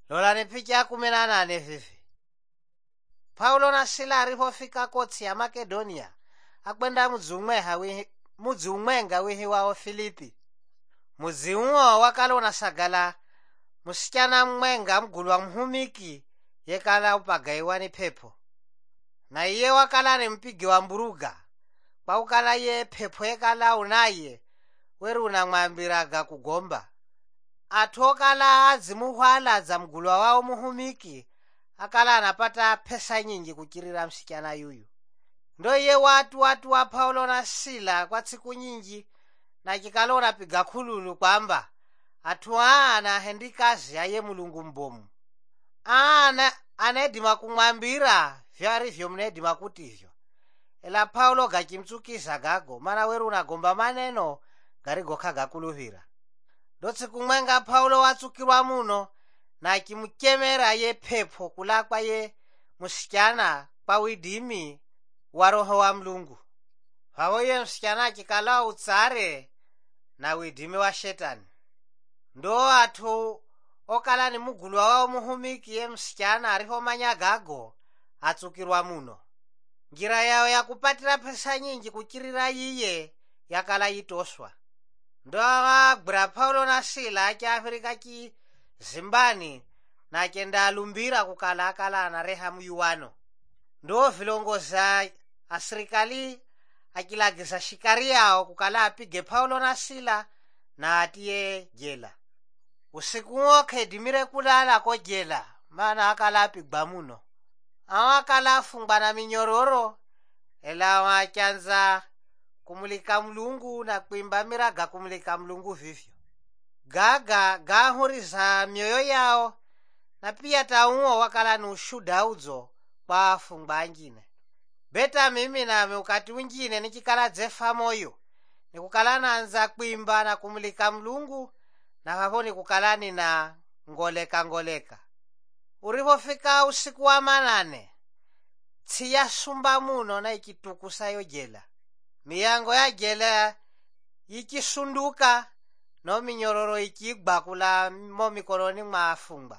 Lolani picha 18 vivi. Paulo na Sila alipofika kotsi ya Makedonia akwenda mudzi umwenga wihi wawo Filipi. Mudzi uwo wakala unasagala musichana mwenga mgulwa mhumiki yekala upagaiwa ni pepo. Na iye wakala ni mpigi wa mburuga kwa ukala ye pepo yekala unaye weru unamwambiraga kugomba. Athu okala azimuhwala za mgulwa wawo muhumiki akala anapata pesa nyingi kuchirira msichana yuyu. Ndo iye watu wa Paulo na Sila kwa tsiku nyingi na chikalora piga khululu kwamba athu anahendikazi aye Mulungu mbomu. Anedima kumwambira vyarivyo mnedima kutivyo. Ela Paulo gachimtsukiza gago mana weru unagomba maneno garigokha gakuluhira. Ndo tsiku mwenga Paulo watsukirwa muno na chimukemera ye pepo kulakwa ye musichana kwa widimi wa Roho wa Mulungu. Hawo ye msichana chikala utsare na widimi wa Shetani. Ndo athu okala ni mugulwa wawo muhumiki ye msichana arifomanya gago atsukirwa muno. Njira yawo ya kupatira pesa nyingi kuchirira iye yakala yitoswa. Ndo agwira Paulo na Sila achafirika zimbani na chenda alumbira kukala akala anareha muyuwano. Ndo vilongoza asirikali achilagiza shikari yao kukala apige Paulo na Sila na atiye jela. Usiku woke edimire kulala ko jela mana akala apigwa muno. Awakala afungwa na minyororo ela wachanza kumulika Mulungu na kuimba miraga kumulika Mulungu vivyo. Gaga gahuriza mioyo yao na pia tauo wakala ni ushuda udzo kwa afungwa angine. Beta mimi nami ukati wingine nichikala zefa moyo nikukala naanza kuimba na kumulika Mulungu na hapo nikukalani na ngoleka. Uripofika usiku wa manane tsiya sumba muno na ikitukusa yo jela. Miyango ya jela ikisunduka no minyororo ikigba kula mo mikoloni mwa afungwa.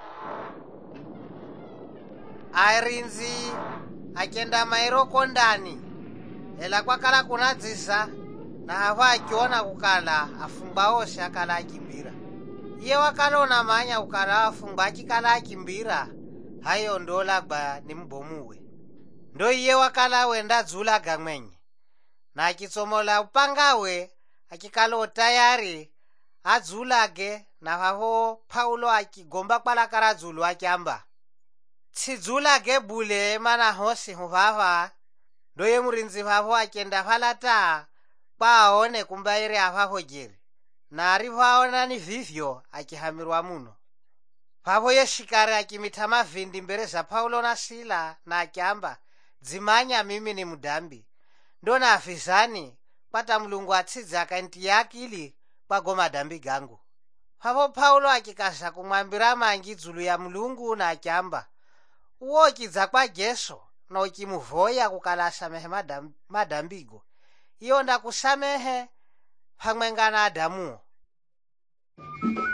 Airinzi akenda mairoko ndani ela kwakala kunadziza na hava akiona kukala afungwa ose akala akimbira. Iye wakala unamanya ukala afungwa achikala akimbira hayo ndolagba ni mbomuwe. Ndo iye wakala wenda dzula gamwenye na achitsomola upangawe achikala otayari adzulage na haho Paulo akigomba kwalakara dzulu achamba tsidzulage bule mana hosi huvava. Ndo ye murinzi vavo akenda falata kwa aone kumbaire avaho jeri na arivaona ni vivyo akihamirwa muno. Pavo ye shikari akimita mavindi mbere za Paulo na Sila na akiamba dzimanya mimi ni mudambi. Ndo na afizani pata Mulungu atsidza akainti akili kwa goma dambi gangu. Pavo Paulo akikaza kumwambira mangi dzulu ya Mulungu na akiamba uwo chidza kwa Jesu na uchimuvoya kukala asamehe madambigo iyo ndakusamehe pamwenga na Adamuo.